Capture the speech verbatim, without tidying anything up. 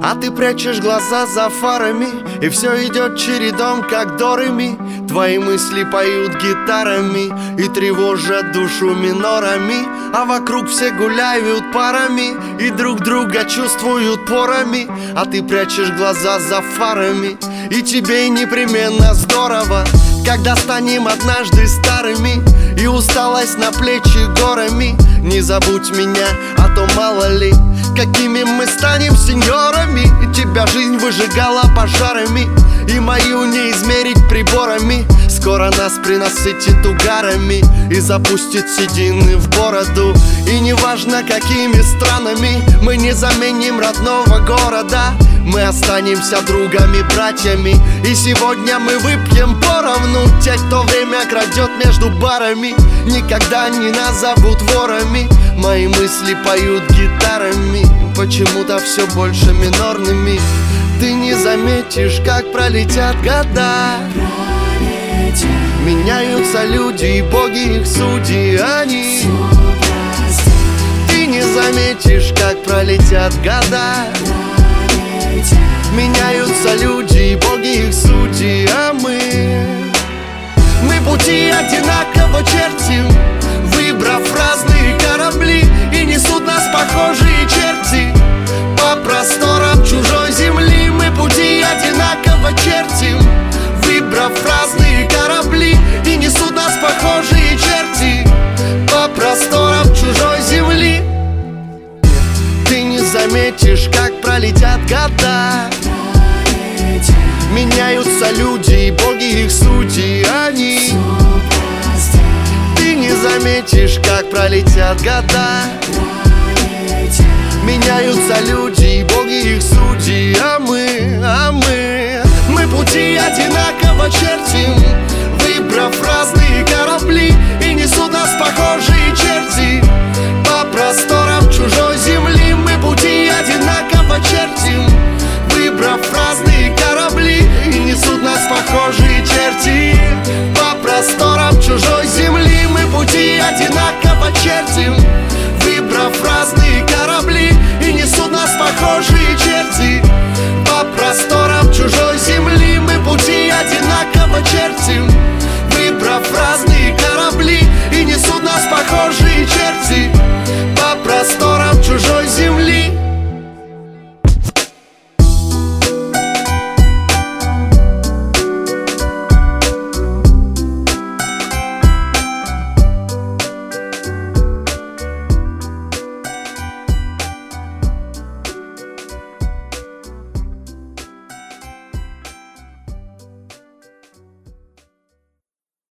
А ты прячешь глаза за фарами, и все идет чередом, как до ре ми. Твои мысли поют гитарами и тревожат душу минорами, а вокруг все гуляют парами и друг друга чувствуют порами. А ты прячешь глаза за фарами, и тебе непременно здорово, когда станем однажды старыми и усталость на плечи горами. Не забудь меня, а то мало ли, какими мы станем сеньорами. Тебя жизнь выжигала пожарами, и мою не измерить приборами. Скоро нас принасытит угарами и запустит седины в бороду. И неважно, какими странами мы не заменим родного города, мы останемся другами, братьями. И сегодня мы выпьем поровну. Те, кто время крадет между барами, никогда не назовут ворами. Мои мысли поют гитарами, почему-то все больше минорными. Ты не заметишь, как пролетят года, пролетят. Меняются люди и боги их судьи, они. Ты не заметишь, как пролетят года, пролетят. Меняются люди и боги их судьи, а мы Мы пути одинаково чертим, выбрав разные корабли, и несут нас похожие черти по просторам чужой земли. Мы пути одинаково чертим, выбрав разные корабли, и несут нас похожие черти по просторам чужой земли. Ты не заметишь, как пролетят года, пролетят. Меняются люди и боги их судьи, они. Ты не заметишь, как пролетят года, пролетят. Меняются люди и боги их судьи, а мы, а мы Мы пути одинаково чертим, выбрав разные корабли, и несут нас похожие черти по просторам чужой земли. Мы пути одинаково чертим, выбрав разные корабли, и несут нас похожие черти по просторам чужой земли. Мы пути одинаково чертим, выбрав разные корабли, и несут нас похожие черти по просторам чужой земли. Мы пути одинаково чертим,